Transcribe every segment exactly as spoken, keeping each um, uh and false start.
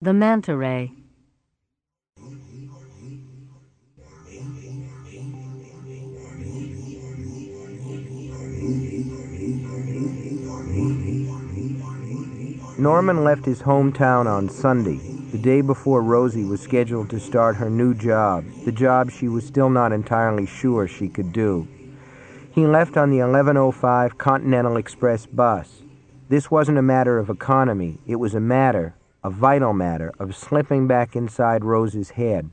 The Manta Ray. Norman left his hometown on Sunday, the day before Rosie was scheduled to start her new job, the job she was still not entirely sure she could do. He left on the eleven oh five Continental Express bus. This wasn't a matter of economy. It was a matter, a vital matter, of slipping back inside Rose's head.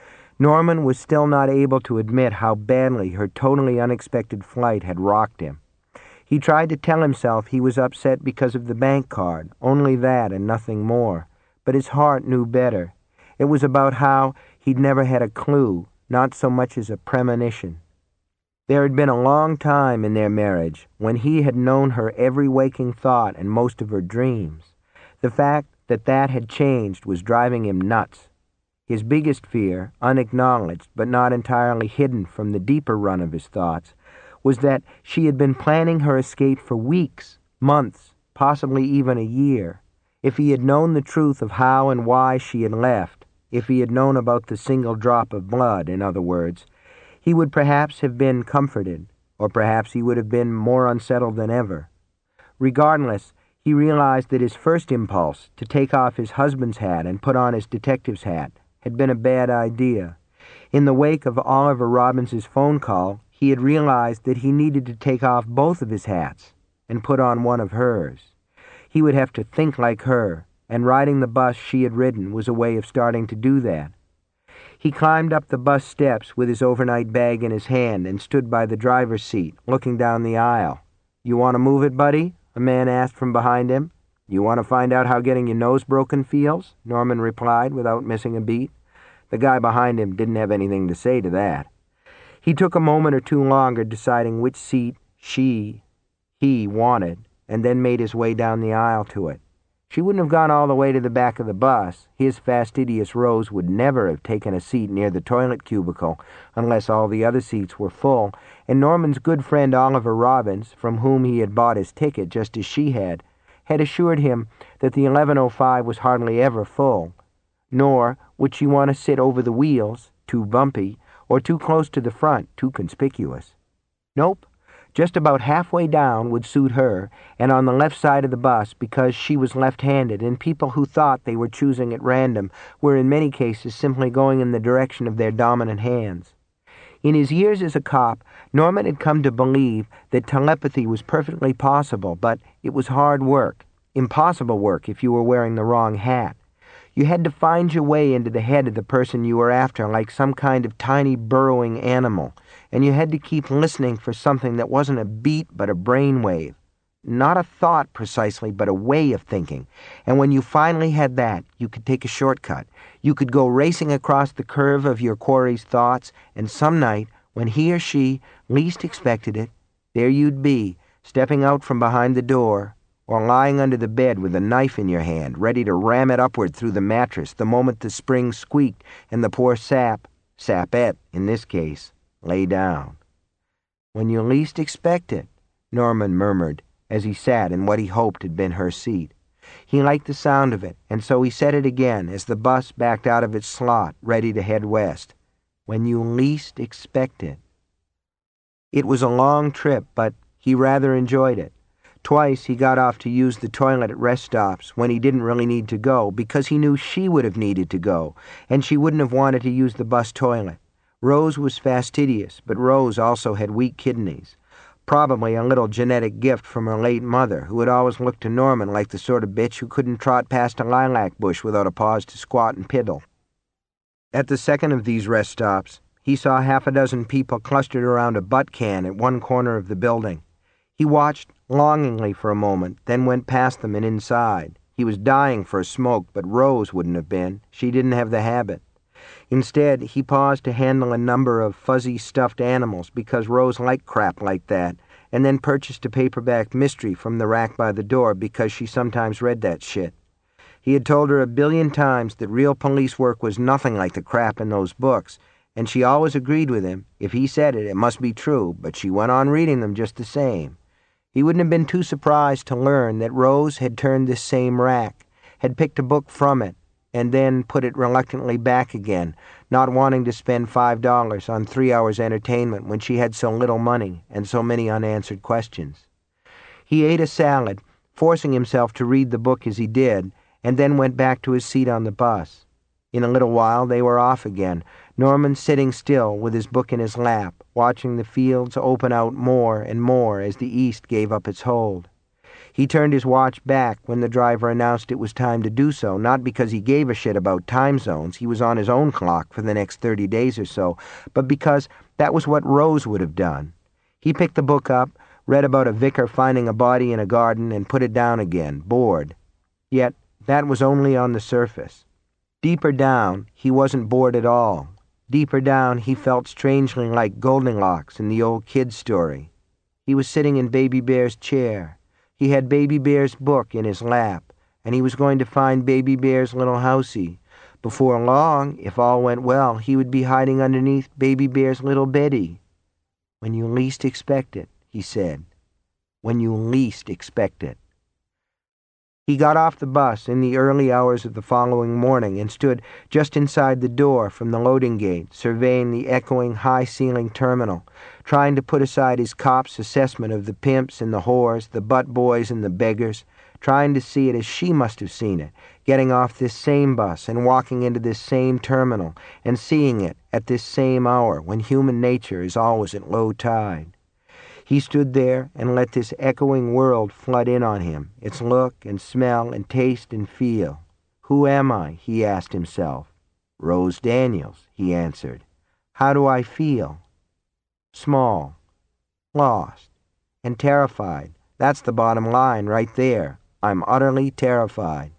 Norman was still not able to admit how badly her totally unexpected flight had rocked him. He tried to tell himself he was upset because of the bank card, only that and nothing more. But his heart knew better. It was about how he'd never had a clue, not so much as a premonition. There had been a long time in their marriage when he had known her every waking thought and most of her dreams. The fact that that had changed was driving him nuts. His biggest fear, unacknowledged but not entirely hidden from the deeper run of his thoughts, was that she had been planning her escape for weeks, months, possibly even a year. If he had known the truth of how and why she had left, if he had known about the single drop of blood, in other words, he would perhaps have been comforted, or perhaps he would have been more unsettled than ever. Regardless, he realized that his first impulse, to take off his husband's hat and put on his detective's hat, had been a bad idea. In the wake of Oliver Robbins's phone call, he had realized that he needed to take off both of his hats and put on one of hers. He would have to think like her, and riding the bus she had ridden was a way of starting to do that. He climbed up the bus steps with his overnight bag in his hand and stood by the driver's seat, looking down the aisle. "You want to move it, buddy?" a man asked from behind him. "You want to find out how getting your nose broken feels?" Norman replied without missing a beat. The guy behind him didn't have anything to say to that. He took a moment or two longer deciding which seat she, he wanted, and then made his way down the aisle to it. She wouldn't have gone all the way to the back of the bus. His fastidious Rose would never have taken a seat near the toilet cubicle unless all the other seats were full, and Norman's good friend Oliver Robbins, from whom he had bought his ticket just as she had, had assured him that the eleven oh five was hardly ever full. Nor would she want to sit over the wheels, too bumpy, or too close to the front, too conspicuous. Nope. Just about halfway down would suit her, and on the left side of the bus because she was left-handed, and people who thought they were choosing at random were in many cases simply going in the direction of their dominant hands. In his years as a cop, Norman had come to believe that telepathy was perfectly possible, but it was hard work, impossible work if you were wearing the wrong hat. You had to find your way into the head of the person you were after like some kind of tiny burrowing animal, and you had to keep listening for something that wasn't a beat but a brainwave. Not a thought precisely, but a way of thinking. And when you finally had that, you could take a shortcut. You could go racing across the curve of your quarry's thoughts, and some night, when he or she least expected it, there you'd be, stepping out from behind the door, or lying under the bed with a knife in your hand, ready to ram it upward through the mattress the moment the spring squeaked and the poor sap, sapette in this case, lay down. "When you least expect it," Norman murmured, as he sat in what he hoped had been her seat. He liked the sound of it, and so he said it again as the bus backed out of its slot, ready to head west. "When you least expect it." It was a long trip, but he rather enjoyed it. Twice he got off to use the toilet at rest stops when he didn't really need to go, because he knew she would have needed to go, and she wouldn't have wanted to use the bus toilet. Rose was fastidious, but Rose also had weak kidneys. Probably a little genetic gift from her late mother, who had always looked to Norman like the sort of bitch who couldn't trot past a lilac bush without a pause to squat and piddle. At the second of these rest stops, he saw half a dozen people clustered around a butt can at one corner of the building. He watched longingly for a moment, then went past them and inside. He was dying for a smoke, but Rose wouldn't have been. She didn't have the habit. Instead, he paused to handle a number of fuzzy stuffed animals because Rose liked crap like that, and then purchased a paperback mystery from the rack by the door because she sometimes read that shit. He had told her a billion times that real police work was nothing like the crap in those books, and she always agreed with him. If he said it, it must be true, but she went on reading them just the same. He wouldn't have been too surprised to learn that Rose had turned this same rack, had picked a book from it, and then put it reluctantly back again, not wanting to spend five dollars on three hours entertainment when she had so little money and so many unanswered questions. He ate a salad, forcing himself to read the book as he did, and then went back to his seat on the bus. In a little while they were off again, Norman sitting still with his book in his lap, watching the fields open out more and more as the east gave up its hold. He turned his watch back when the driver announced it was time to do so, not because he gave a shit about time zones, he was on his own clock for the next thirty days or so, but because that was what Rose would have done. He picked the book up, read about a vicar finding a body in a garden, and put it down again, bored. Yet that was only on the surface. Deeper down, he wasn't bored at all. Deeper down, he felt strangely like Goldilocks in the old kid story. He was sitting in Baby Bear's chair. He had Baby Bear's book in his lap, and he was going to find Baby Bear's little housie. Before long, if all went well, he would be hiding underneath Baby Bear's little beddie. "When you least expect it," he said. "When you least expect it." He got off the bus in the early hours of the following morning and stood just inside the door from the loading gate, surveying the echoing, high-ceiling terminal, trying to put aside his cop's assessment of the pimps and the whores, the butt boys and the beggars, trying to see it as she must have seen it, getting off this same bus and walking into this same terminal, and seeing it at this same hour when human nature is always at low tide. He stood there and let this echoing world flood in on him, its look and smell and taste and feel. "Who am I?" he asked himself. "Rose Daniels," he answered. "How do I feel?" Small, lost, and terrified. That's the bottom line right there. I'm utterly terrified.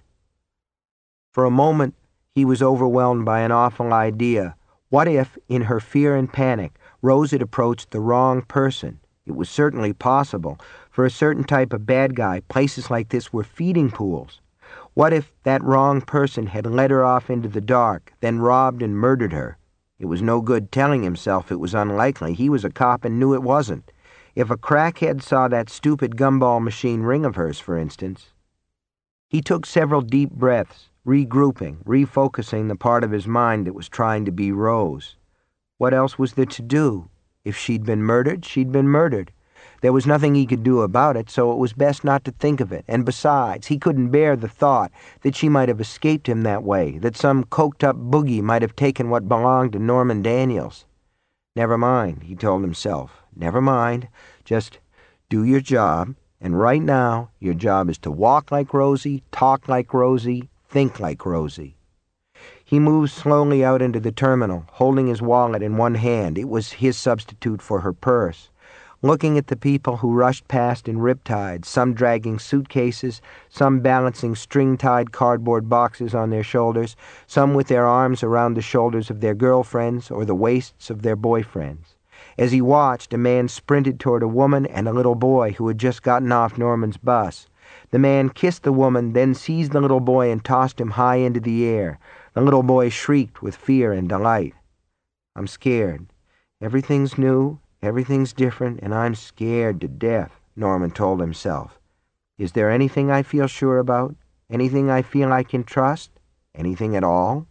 For a moment, he was overwhelmed by an awful idea. What if, in her fear and panic, Rose had approached the wrong person? It was certainly possible. For a certain type of bad guy, places like this were feeding pools. What if that wrong person had led her off into the dark, then robbed and murdered her? It was no good telling himself it was unlikely. He was a cop and knew it wasn't. If a crackhead saw that stupid gumball machine ring of hers, for instance. He took several deep breaths, regrouping, refocusing the part of his mind that was trying to be Rose. What else was there to do? If she'd been murdered, she'd been murdered. There was nothing he could do about it, so it was best not to think of it. And besides, he couldn't bear the thought that she might have escaped him that way, that some coked-up boogie might have taken what belonged to Norman Daniels. Never mind, he told himself. Never mind. Just do your job. And right now, your job is to walk like Rosie, talk like Rosie, think like Rosie. He moved slowly out into the terminal, holding his wallet in one hand. It was his substitute for her purse. Looking at the people who rushed past in riptides, some dragging suitcases, some balancing string-tied cardboard boxes on their shoulders, some with their arms around the shoulders of their girlfriends or the waists of their boyfriends. As he watched, a man sprinted toward a woman and a little boy who had just gotten off Norman's bus. The man kissed the woman, then seized the little boy and tossed him high into the air. The little boy shrieked with fear and delight. "I'm scared. Everything's new, everything's different, and I'm scared to death," Norman told himself. "Is there anything I feel sure about? Anything I feel I can trust? Anything at all?"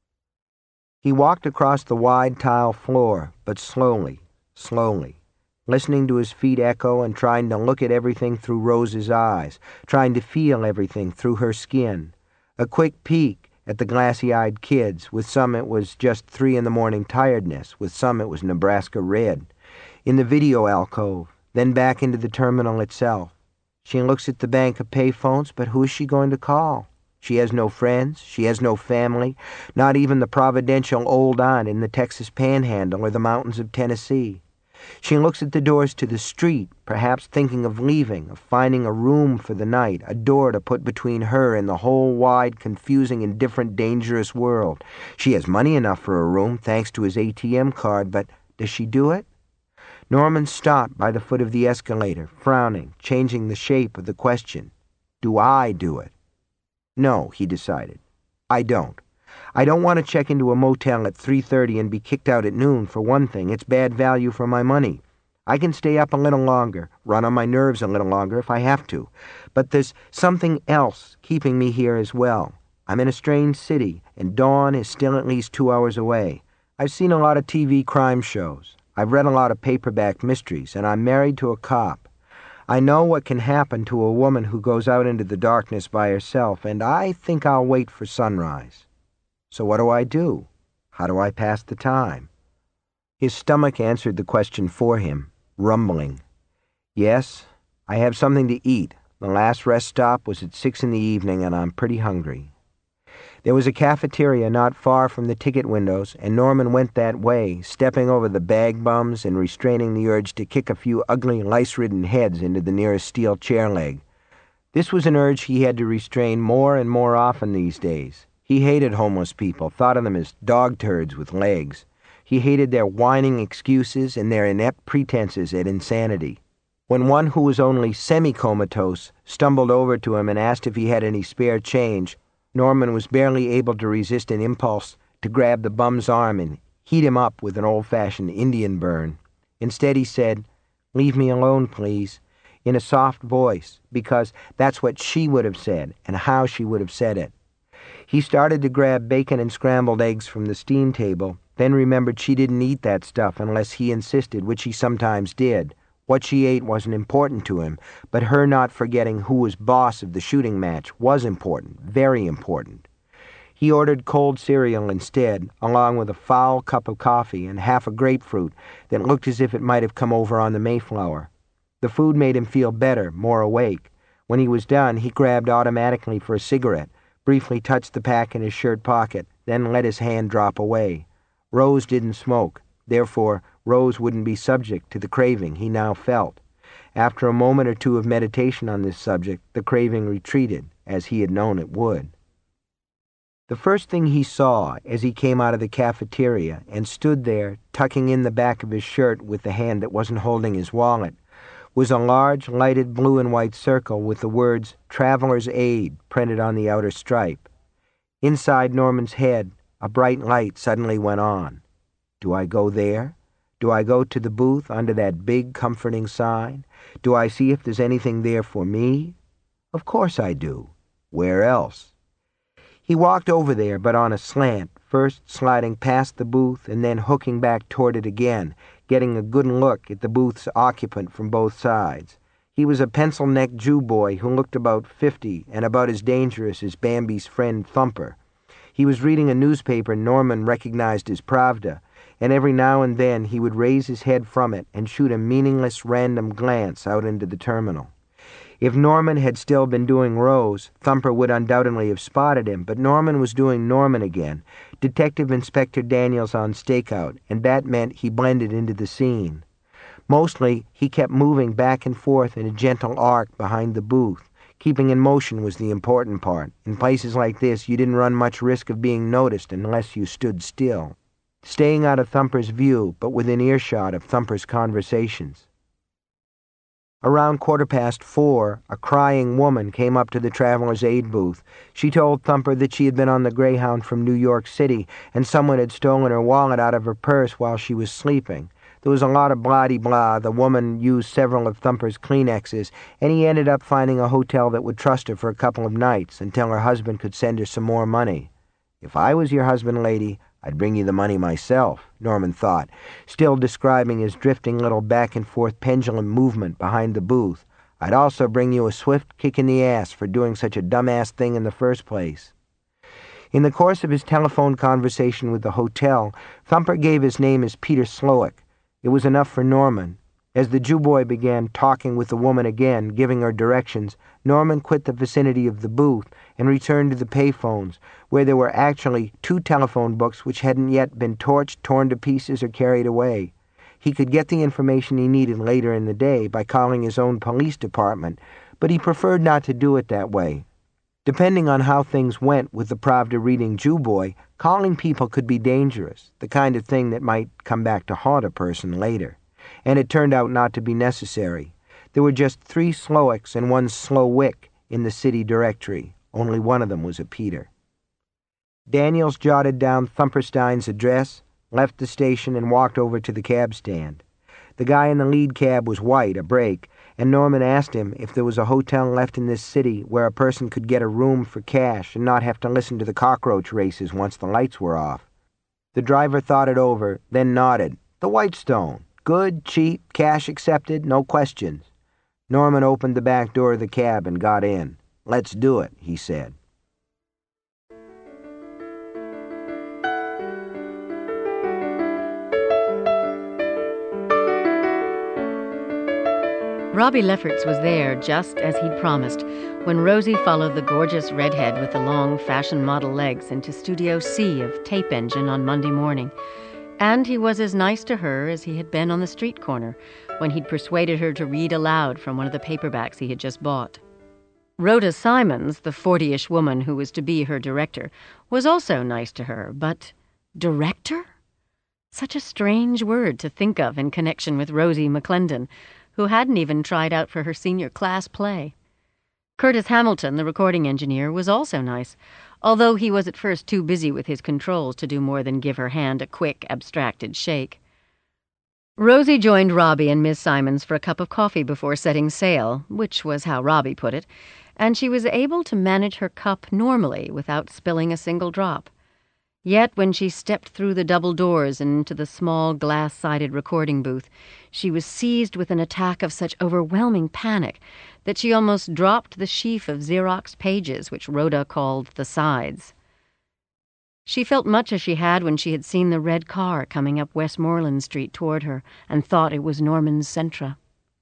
He walked across the wide tile floor, but slowly, slowly, listening to his feet echo and trying to look at everything through Rose's eyes, trying to feel everything through her skin. A quick peek at the glassy-eyed kids. With some it was just three-in-the-morning tiredness. With some it was Nebraska red. In the video alcove, then back into the terminal itself. She looks at the bank of payphones, but who is she going to call? She has no friends. She has no family. Not even the providential old aunt in the Texas Panhandle or the mountains of Tennessee. She looks at the doors to the street, perhaps thinking of leaving, of finding a room for the night, a door to put between her and the whole wide, confusing, indifferent, dangerous world. She has money enough for a room, thanks to his A T M card, but does she do it? Norman stopped by the foot of the escalator, frowning, changing the shape of the question. Do I do it? No, he decided. I don't. I don't want to check into a motel at three thirty and be kicked out at noon, for one thing. It's bad value for my money. I can stay up a little longer, run on my nerves a little longer if I have to. But there's something else keeping me here as well. I'm in a strange city, and dawn is still at least two hours away. I've seen a lot of T V crime shows. I've read a lot of paperback mysteries, and I'm married to a cop. I know what can happen to a woman who goes out into the darkness by herself, and I think I'll wait for sunrise. So what do I do? How do I pass the time? His stomach answered the question for him, rumbling. Yes, I have something to eat. The last rest stop was at six in the evening, and I'm pretty hungry. There was a cafeteria not far from the ticket windows, and Norman went that way, stepping over the bag bums and restraining the urge to kick a few ugly, lice-ridden heads into the nearest steel chair leg. This was an urge he had to restrain more and more often these days. He hated homeless people, thought of them as dog turds with legs. He hated their whining excuses and their inept pretenses at insanity. When one who was only semi-comatose stumbled over to him and asked if he had any spare change, Norman was barely able to resist an impulse to grab the bum's arm and heat him up with an old-fashioned Indian burn. Instead he said, "Leave me alone, please," in a soft voice, because that's what she would have said and how she would have said it. He started to grab bacon and scrambled eggs from the steam table, then remembered she didn't eat that stuff unless he insisted, which he sometimes did. What she ate wasn't important to him, but her not forgetting who was boss of the shooting match was important, very important. He ordered cold cereal instead, along with a foul cup of coffee and half a grapefruit that looked as if it might have come over on the Mayflower. The food made him feel better, more awake. When he was done, he grabbed automatically for a cigarette, briefly touched the pack in his shirt pocket, then let his hand drop away. Rose didn't smoke. Therefore, Rose wouldn't be subject to the craving he now felt. After a moment or two of meditation on this subject, the craving retreated, as he had known it would. The first thing he saw as he came out of the cafeteria and stood there, tucking in the back of his shirt with the hand that wasn't holding his wallet, was a large, lighted blue and white circle with the words Traveler's Aid printed on the outer stripe. Inside Norman's head, a bright light suddenly went on. Do I go there? Do I go to the booth under that big, comforting sign? Do I see if there's anything there for me? Of course I do. Where else? He walked over there, but on a slant, first sliding past the booth and then hooking back toward it again, getting a good look at the booth's occupant from both sides. He was a pencil-necked Jew boy who looked about fifty and about as dangerous as Bambi's friend Thumper. He was reading a newspaper Norman recognized as Pravda, and every now and then he would raise his head from it and shoot a meaningless random glance out into the terminal. If Norman had still been doing Rose, Thumper would undoubtedly have spotted him, but Norman was doing Norman again, Detective Inspector Daniels on stakeout, and that meant he blended into the scene. Mostly, he kept moving back and forth in a gentle arc behind the booth. Keeping in motion was the important part. In places like this, you didn't run much risk of being noticed unless you stood still, staying out of Thumper's view, but within earshot of Thumper's conversations. Around quarter past four, a crying woman came up to the Traveler's Aid booth. She told Thumper that she had been on the Greyhound from New York City, and someone had stolen her wallet out of her purse while she was sleeping. There was a lot of blah-de-blah. The woman used several of Thumper's Kleenexes, and he ended up finding a hotel that would trust her for a couple of nights until her husband could send her some more money. If I was your husband, lady, I'd bring you the money myself, Norman thought, still describing his drifting little back-and-forth pendulum movement behind the booth. I'd also bring you a swift kick in the ass for doing such a dumbass thing in the first place. In the course of his telephone conversation with the hotel, Thumper gave his name as Peter Slowick. It was enough for Norman. As the Jew boy began talking with the woman again, giving her directions, Norman quit the vicinity of the booth and returned to the payphones, where there were actually two telephone books which hadn't yet been torched, torn to pieces, or carried away. He could get the information he needed later in the day by calling his own police department, but he preferred not to do it that way. Depending on how things went with the Pravda-reading Jew boy, calling people could be dangerous, the kind of thing that might come back to haunt a person later. And it turned out not to be necessary. There were just three Slowicks and one Slowick in the city directory. Only one of them was a Peter. Daniels jotted down Thumperstein's address, left the station, and walked over to the cab stand. The guy in the lead cab was white, a break, and Norman asked him if there was a hotel left in this city where a person could get a room for cash and not have to listen to the cockroach races once the lights were off. The driver thought it over, then nodded. The Whitestone. Good, cheap, cash accepted, no questions. Norman opened the back door of the cab and got in. "Let's do it," he said. Robbie Lefferts was there, just as he'd promised, when Rosie followed the gorgeous redhead with the long fashion model legs into Studio C of Tape Engine on Monday morning. And he was as nice to her as he had been on the street corner, when he'd persuaded her to read aloud from one of the paperbacks he had just bought. Rhoda Simons, the forty-ish woman who was to be her director, was also nice to her, but director? Such a strange word to think of in connection with Rosie McClendon, who hadn't even tried out for her senior class play. Curtis Hamilton, the recording engineer, was also nice, although he was at first too busy with his controls to do more than give her hand a quick, abstracted shake. Rosie joined Robbie and Miss Simons for a cup of coffee before setting sail, which was how Robbie put it, and she was able to manage her cup normally without spilling a single drop. Yet when she stepped through the double doors and into the small glass-sided recording booth, she was seized with an attack of such overwhelming panic that she almost dropped the sheaf of Xerox pages which Rhoda called the sides. She felt much as she had when she had seen the red car coming up Westmoreland Street toward her and thought it was Norman's Sentra.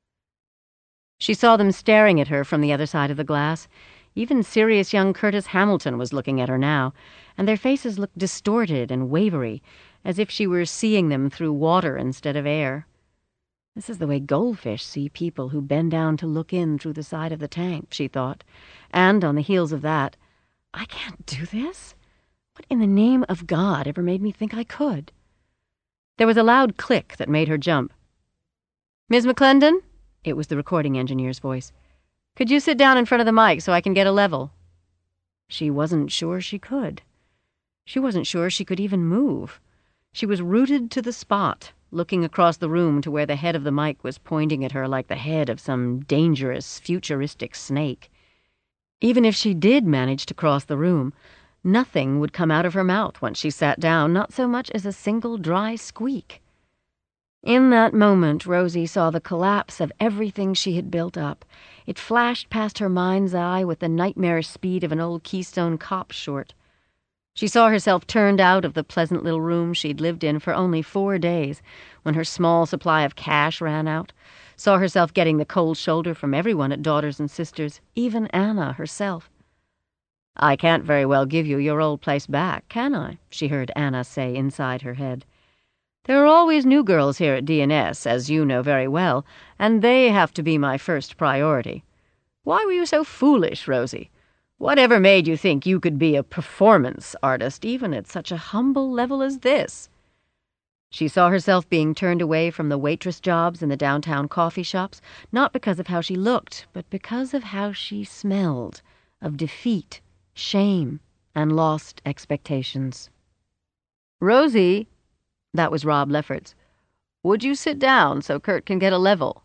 She saw them staring at her from the other side of the glass. Even serious young Curtis Hamilton was looking at her now, and their faces looked distorted and wavery, as if she were seeing them through water instead of air. This is the way goldfish see people who bend down to look in through the side of the tank, she thought, and on the heels of that, I can't do this? What in the name of God ever made me think I could? There was a loud click that made her jump. "Miss McClendon?" It was the recording engineer's voice. "Could you sit down in front of the mic so I can get a level?" She wasn't sure she could. She wasn't sure she could even move. She was rooted to the spot, looking across the room to where the head of the mic was pointing at her like the head of some dangerous, futuristic snake. Even if she did manage to cross the room, nothing would come out of her mouth once she sat down, not so much as a single dry squeak. In that moment, Rosie saw the collapse of everything she had built up. It flashed past her mind's eye with the nightmarish speed of an old Keystone Cop short. She saw herself turned out of the pleasant little room she'd lived in for only four days, when her small supply of cash ran out, saw herself getting the cold shoulder from everyone at Daughters and Sisters, even Anna herself. "I can't very well give you your old place back, can I?" she heard Anna say inside her head. "There are always new girls here at D and S, as you know very well, and they have to be my first priority. Why were you so foolish, Rosie? Whatever made you think you could be a performance artist, even at such a humble level as this?" She saw herself being turned away from the waitress jobs in the downtown coffee shops, not because of how she looked, but because of how she smelled, of defeat, shame, and lost expectations. "Rosie," that was Rob Lefferts, "would you sit down so Kurt can get a level?"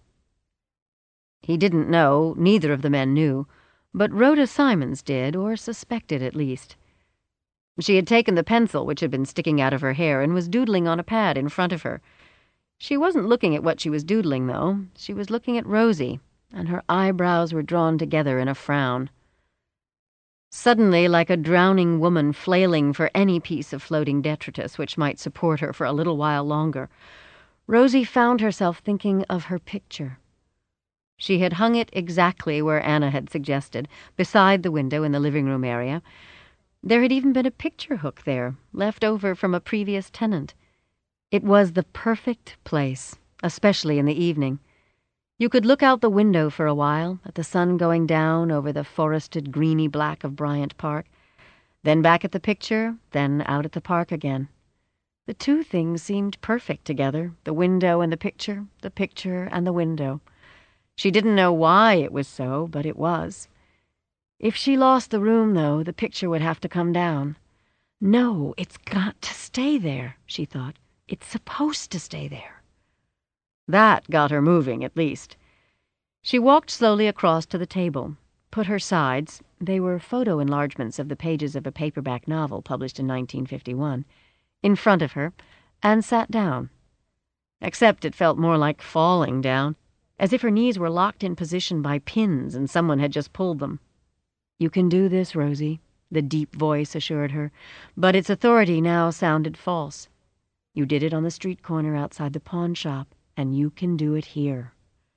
He didn't know, neither of the men knew, but Rhoda Simons did, or suspected at least. She had taken the pencil which had been sticking out of her hair and was doodling on a pad in front of her. She wasn't looking at what she was doodling, though. She was looking at Rosie, and her eyebrows were drawn together in a frown. Suddenly, like a drowning woman flailing for any piece of floating detritus which might support her for a little while longer, Rosie found herself thinking of her picture. She had hung it exactly where Anna had suggested, beside the window in the living-room area. There had even been a picture hook there, left over from a previous tenant. It was the perfect place, especially in the evening. You could look out the window for a while, at the sun going down over the forested greeny black of Bryant Park, then back at the picture, then out at the park again. The two things seemed perfect together, the window and the picture, the picture and the window. She didn't know why it was so, but it was. If she lost the room, though, the picture would have to come down. No, it's got to stay there, she thought. It's supposed to stay there. That got her moving, at least. She walked slowly across to the table, put her sides, they were photo enlargements of the pages of a paperback novel published in nineteen fifty-one, in front of her, and sat down. Except it felt more like falling down, as if her knees were locked in position by pins and someone had just pulled them. "You can do this, Rosie," the deep voice assured her, but its authority now sounded false. "You did it on the street corner outside the pawn shop, and you can do it here."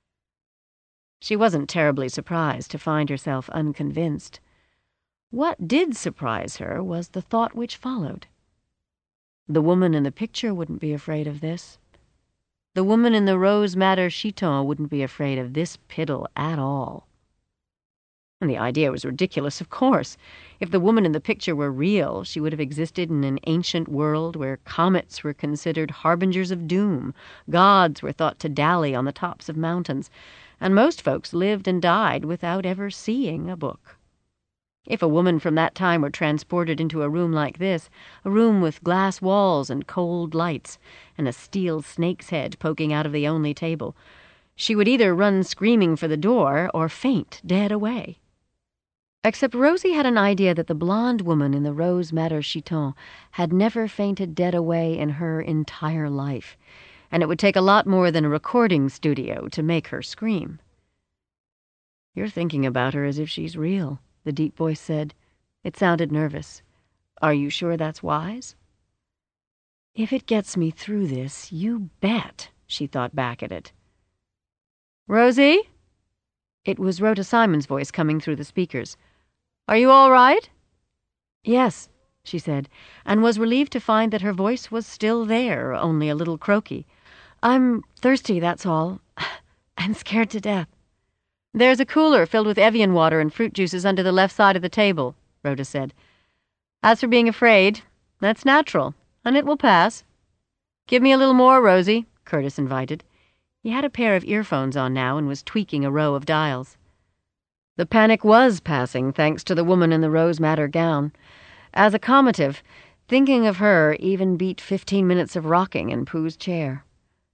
She wasn't terribly surprised to find herself unconvinced. What did surprise her was the thought which followed. The woman in the picture wouldn't be afraid of this. The woman in the rose madder chiton wouldn't be afraid of this piddle at all. And the idea was ridiculous, of course. If the woman in the picture were real, she would have existed in an ancient world where comets were considered harbingers of doom, gods were thought to dally on the tops of mountains, and most folks lived and died without ever seeing a book. If a woman from that time were transported into a room like this, a room with glass walls and cold lights, and a steel snake's head poking out of the only table, she would either run screaming for the door or faint dead away. Except Rosie had an idea that the blonde woman in the rose madder chiton had never fainted dead away in her entire life, and it would take a lot more than a recording studio to make her scream. "You're thinking about her as if she's real," the deep voice said. It sounded nervous. "Are you sure that's wise?" "If it gets me through this, you bet," she thought back at it. "Rosie?" It was Rhoda Simon's voice coming through the speakers. "Are you all right?" "Yes," she said, and was relieved to find that her voice was still there, only a little croaky. "I'm thirsty, that's all. I'm scared to death." "There's a cooler filled with Evian water and fruit juices under the left side of the table," Rhoda said. "As for being afraid, that's natural, and it will pass." "Give me a little more, Rosie," Curtis invited. He had a pair of earphones on now and was tweaking a row of dials. The panic was passing, thanks to the woman in the rose madder gown. As a comative, thinking of her even beat fifteen minutes of rocking in Pooh's chair.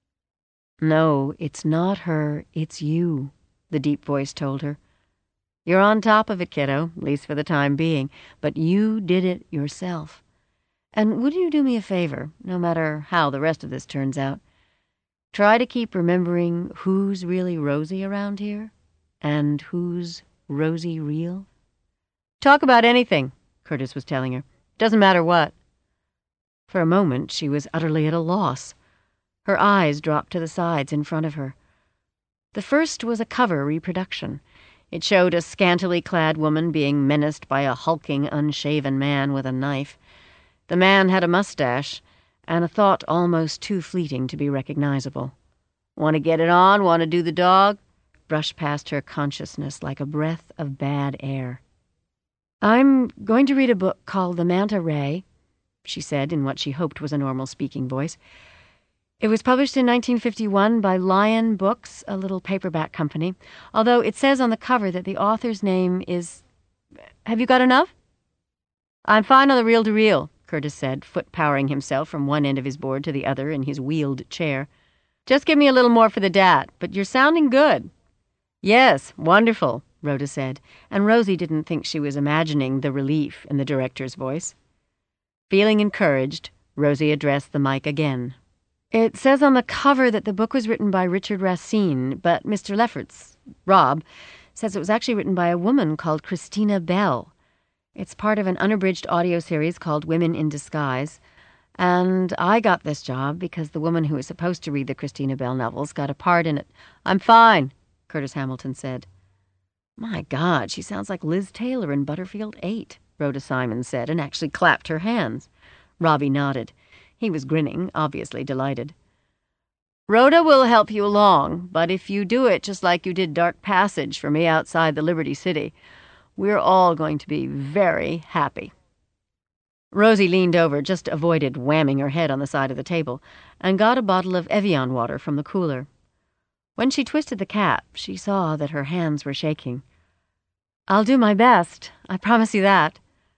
"No, it's not her, it's you," the deep voice told her. "You're on top of it, kiddo, at least for the time being, but you did it yourself. And would you do me a favor, no matter how the rest of this turns out? Try to keep remembering who's really Rosie around here, and who's Rosie real." "Talk about anything," Curtis was telling her. "Doesn't matter what." For a moment, she was utterly at a loss. Her eyes dropped to the sides in front of her. The first was a cover reproduction. It showed a scantily clad woman being menaced by a hulking, unshaven man with a knife. The man had a mustache, and a thought almost too fleeting to be recognizable. "Want to get it on? Want to do the dog?" brushed past her consciousness like a breath of bad air. "I'm going to read a book called The Manta Ray," she said in what she hoped was a normal speaking voice. "It was published in nineteen fifty-one by Lion Books, a little paperback company, although it says on the cover that the author's name is... Have you got enough?" "I'm fine on the reel-to-reel," Curtis said, foot-powering himself from one end of his board to the other in his wheeled chair. "Just give me a little more for the dat, but you're sounding good." "Yes, wonderful," Rhoda said, and Rosie didn't think she was imagining the relief in the director's voice. Feeling encouraged, Rosie addressed the mic again. "It says on the cover that the book was written by Richard Racine, but Mister Lefferts, Rob, says it was actually written by a woman called Christina Bell. It's part of an unabridged audio series called Women in Disguise, and I got this job because the woman who was supposed to read the Christina Bell novels got a part in it." "I'm fine," Curtis Hamilton said. "My God, she sounds like Liz Taylor in Butterfield eight, Rhoda Simon said, and actually clapped her hands. Robbie nodded. He was grinning, obviously delighted. "Rhoda will help you along, but if you do it just like you did Dark Passage for me outside the Liberty City, we're all going to be very happy." Rosie leaned over, just avoided whamming her head on the side of the table, and got a bottle of Evian water from the cooler. When she twisted the cap, she saw that her hands were shaking. "I'll do my best, I promise you that."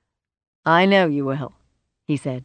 "I know you will," he said.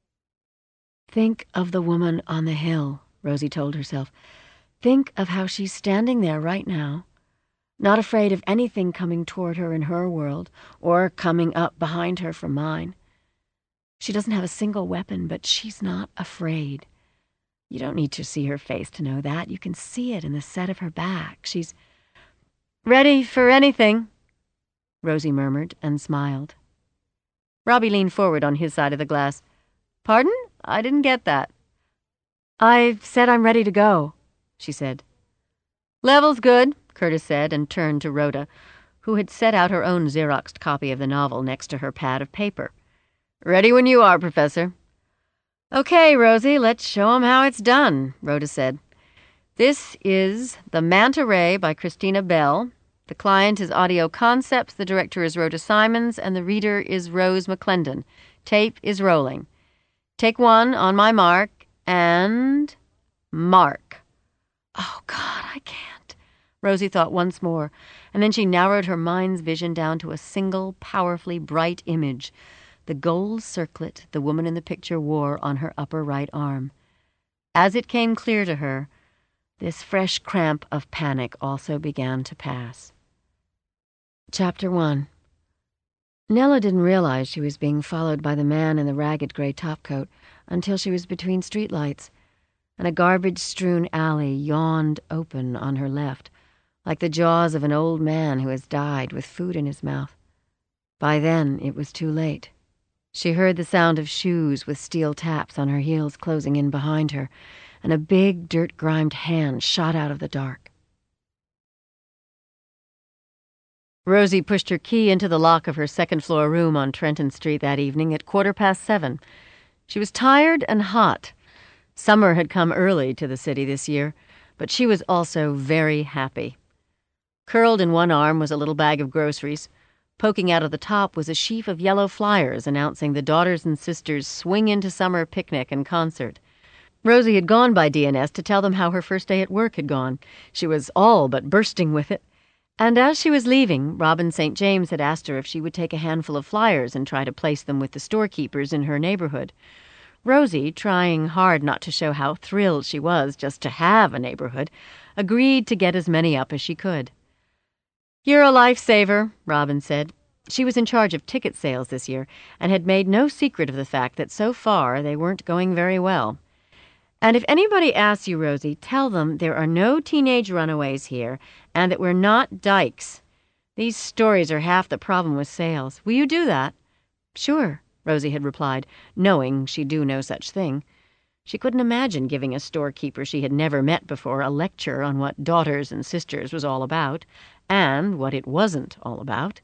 "Think of the woman on the hill," Rosie told herself. "Think of how she's standing there right now, not afraid of anything coming toward her in her world or coming up behind her from mine. She doesn't have a single weapon, but she's not afraid. You don't need to see her face to know that. You can see it in the set of her back. She's ready for anything, Rosie murmured and smiled. Robbie leaned forward on his side of the glass. Pardon? I didn't get that. I said I'm ready to go, she said. Level's good, Curtis said, and turned to Rhoda, who had set out her own Xeroxed copy of the novel next to her pad of paper. Ready when you are, Professor. Okay, Rosie, let's show 'em how it's done, Rhoda said. This is The Manta Ray by Christina Bell. The client is Audio Concepts, the director is Rhoda Simons, and the reader is Rose McClendon. Tape is rolling. Take one on my mark, and mark. Oh, God, I can't, Rosie thought once more, and then she narrowed her mind's vision down to a single, powerfully bright image, the gold circlet the woman in the picture wore on her upper right arm. As it came clear to her, this fresh cramp of panic also began to pass. Chapter one. Nella didn't realize she was being followed by the man in the ragged gray topcoat until she was between streetlights, and a garbage-strewn alley yawned open on her left, like the jaws of an old man who has died with food in his mouth. By then, it was too late. She heard the sound of shoes with steel taps on her heels closing in behind her, and a big, dirt-grimed hand shot out of the dark. Rosie pushed her key into the lock of her second-floor room on Trenton Street that evening at quarter past seven. She was tired and hot. Summer had come early to the city this year, but she was also very happy. Curled in one arm was a little bag of groceries. Poking out of the top was a sheaf of yellow flyers announcing the Daughters and Sisters Swing Into Summer picnic and concert. Rosie had gone by D N S to tell them how her first day at work had gone. She was all but bursting with it. And as she was leaving, Robin Saint James had asked her if she would take a handful of flyers and try to place them with the storekeepers in her neighborhood. Rosie, trying hard not to show how thrilled she was just to have a neighborhood, agreed to get as many up as she could. You're a lifesaver, Robin said. She was in charge of ticket sales this year and had made no secret of the fact that so far they weren't going very well. And if anybody asks you, Rosie, tell them there are no teenage runaways here and that we're not dykes. These stories are half the problem with sales. Will you do that? Sure, Rosie had replied, knowing she'd do no such thing. She couldn't imagine giving a storekeeper she had never met before a lecture on what Daughters and Sisters was all about, and what it wasn't all about.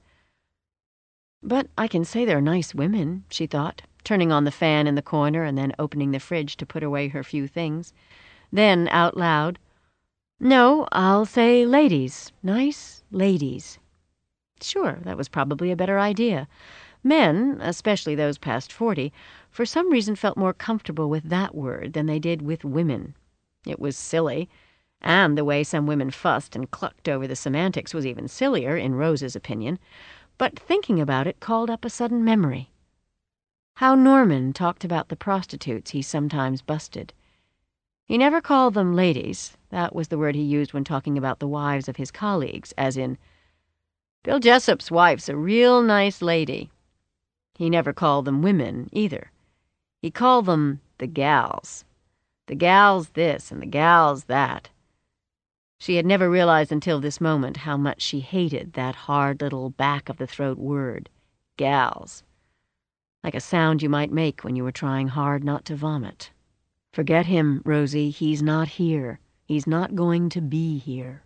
But I can say they're nice women, she thought, turning on the fan in the corner and then opening the fridge to put away her few things. Then, out loud, no, I'll say ladies, nice ladies. Sure, that was probably a better idea. Men, especially those past forty, for some reason felt more comfortable with that word than they did with women. It was silly, and the way some women fussed and clucked over the semantics was even sillier, in Rose's opinion, but thinking about it called up a sudden memory. How Norman talked about the prostitutes he sometimes busted. He never called them ladies. That was the word he used when talking about the wives of his colleagues, as in, Bill Jessup's wife's a real nice lady. He never called them women, either. He called them the gals. The gals this and the gals that. She had never realized until this moment how much she hated that hard little back-of-the-throat word, gals. Like a sound you might make when you were trying hard not to vomit. Forget him, Rosie. He's not here. He's not going to be here.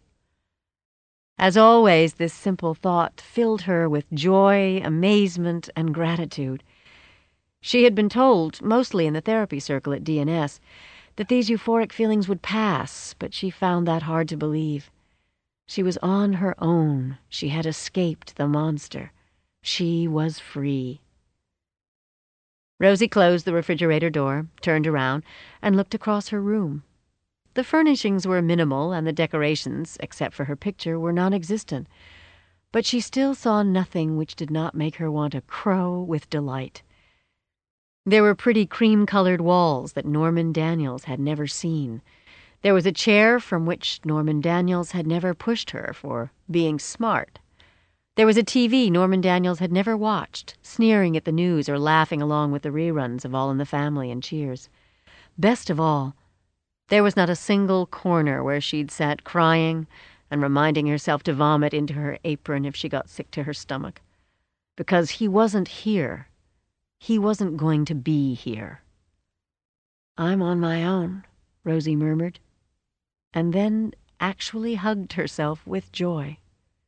As always, this simple thought filled her with joy, amazement, and gratitude. She had been told, mostly in the therapy circle at D N S, that these euphoric feelings would pass, but she found that hard to believe. She was on her own. She had escaped the monster. She was free. Rosie closed the refrigerator door, turned around, and looked across her room. The furnishings were minimal, and the decorations, except for her picture, were non-existent. But she still saw nothing which did not make her want to crow with delight. There were pretty cream-colored walls that Norman Daniels had never seen. There was a chair from which Norman Daniels had never pushed her for being smart. There was a T V Norman Daniels had never watched, sneering at the news or laughing along with the reruns of All in the Family and Cheers. Best of all, there was not a single corner where she'd sat crying and reminding herself to vomit into her apron if she got sick to her stomach. Because he wasn't here. He wasn't going to be here. "I'm on my own," Rosie murmured, and then actually hugged herself with joy.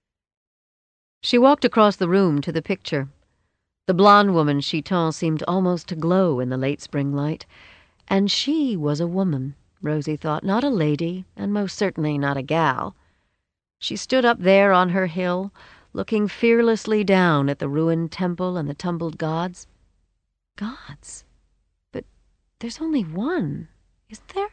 She walked across the room to the picture. The blonde woman Chiton seemed almost to glow in the late spring light, and she was a woman, Rosie thought, not a lady, and most certainly not a gal. She stood up there on her hill, looking fearlessly down at the ruined temple and the tumbled gods. Gods? But there's only one, isn't there?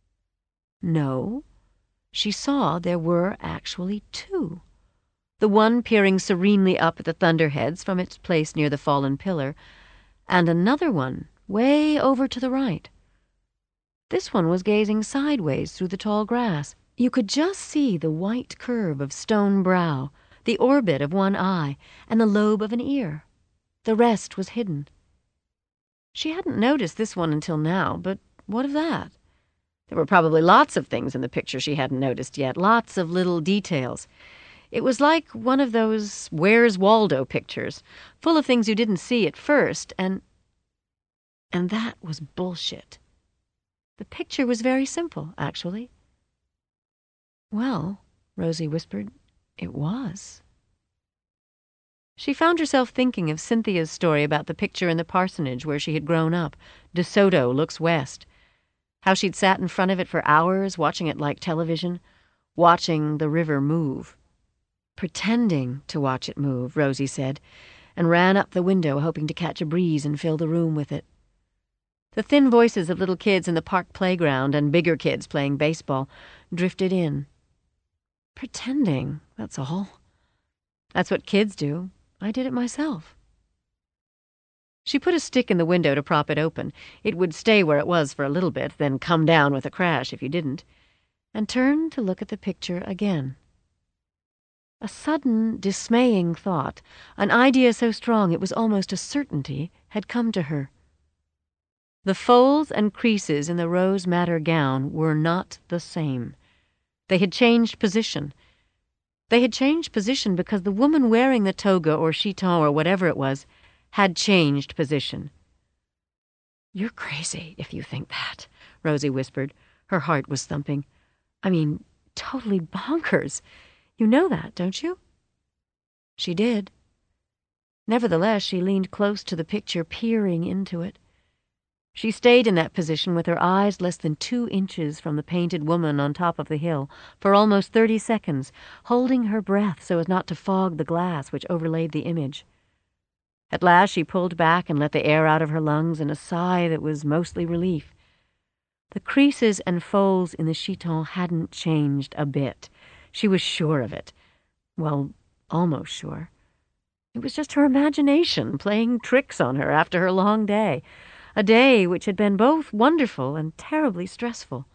No. She saw there were actually two. The one peering serenely up at the thunderheads from its place near the fallen pillar, and another one way over to the right. This one was gazing sideways through the tall grass. You could just see the white curve of stone brow, the orbit of one eye, and the lobe of an ear. The rest was hidden. She hadn't noticed this one until now, but what of that? There were probably lots of things in the picture she hadn't noticed yet, lots of little details. It was like one of those Where's Waldo pictures, full of things you didn't see at first, and... And that was bullshit. The picture was very simple, actually. Well, Rosie whispered, it was. She found herself thinking of Cynthia's story about the picture in the parsonage where she had grown up, De Soto Looks West. How she'd sat in front of it for hours, watching it like television, watching the river move. Pretending to watch it move, Rosie said, and ran up the window, hoping to catch a breeze and fill the room with it. The thin voices of little kids in the park playground and bigger kids playing baseball drifted in. Pretending, that's all. That's what kids do. I did it myself. She put a stick in the window to prop it open. It would stay where it was for a little bit, then come down with a crash if you didn't, and turned to look at the picture again. A sudden, dismaying thought, an idea so strong it was almost a certainty, had come to her. The folds and creases in the rose madder gown were not the same. They had changed position. They had changed position because the woman wearing the toga or chiton or whatever it was had changed position. "You're crazy if you think that," Rosie whispered. Her heart was thumping. "I mean, totally bonkers. You know that, don't you?" She did. Nevertheless, she leaned close to the picture, peering into it. She stayed in that position with her eyes less than two inches from the painted woman on top of the hill for almost thirty seconds, holding her breath so as not to fog the glass which overlaid the image. At last she pulled back and let the air out of her lungs in a sigh that was mostly relief. The creases and folds in the chiton hadn't changed a bit. She was sure of it. Well, almost sure. It was just her imagination playing tricks on her after her long day, a day which had been both wonderful and terribly stressful.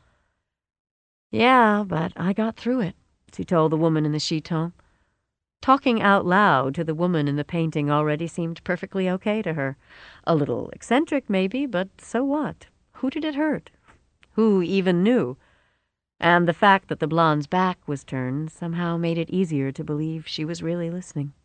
"Yeah, but I got through it," she told the woman in the chiton. Talking out loud to the woman in the painting already seemed perfectly okay to her. A little eccentric, maybe, but so what? Who did it hurt? Who even knew? And the fact that the blonde's back was turned somehow made it easier to believe she was really listening.